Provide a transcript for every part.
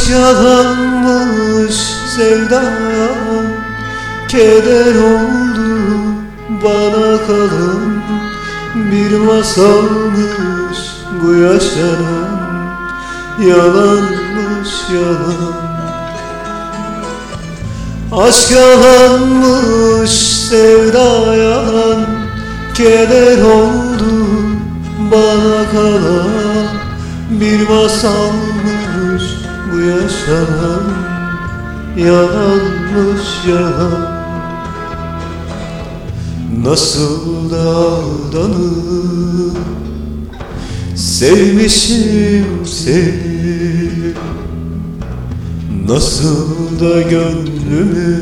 Aşk yalanmış, sevda keder oldu bana kalan. Bir masalmış bu yaşanan, yalanmış yalan. Aşk yalanmış, sevda yalan, keder oldu bana kalan. Bir masalmış bu yaşanan, yalanmış yalan. Nasıl da aldanıp sevmişim seni, nasıl da gönlümü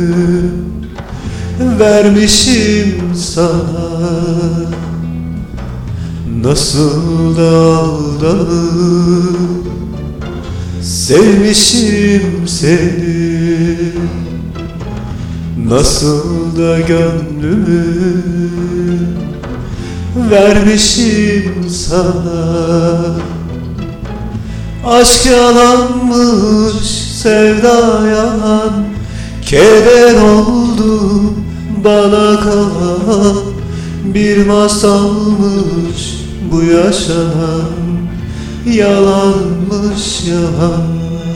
vermişim sana. Nasıl da aldanıp sevmişim seni, nasıl da gönlümü vermişim sana. Aşk yalanmış, sevda yalan, keder oldu bana kalan. Bir masalmış bu yaşanan, yalanmış yalan.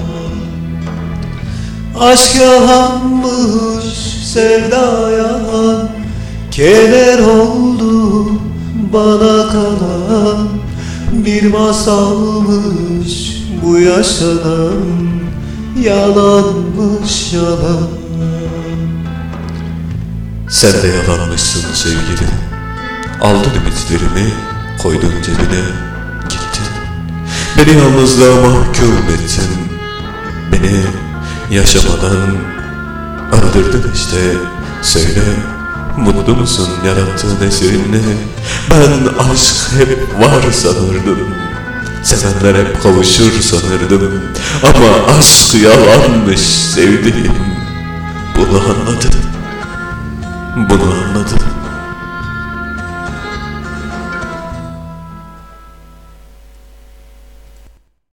Aşk yalanmış, sevda yalan, keder oldu bana kalan. Bir masalmış bu yaşanan, yalanmış yalan. Sen de yalanmışsın sevgilim. Aldın ümitlerimi, koydun cebine, gittin. Beni yalnızlığa mahkum ettin. Beni yaşamadan öldürdün işte. Söyle, mutlu musun yarattığın eserinle? Ben aşk hep var sanırdım, sevenler hep kavuşur sanırdım. Ama aşk yalanmış sevdiğim. Bunu anladım, bunu anladım.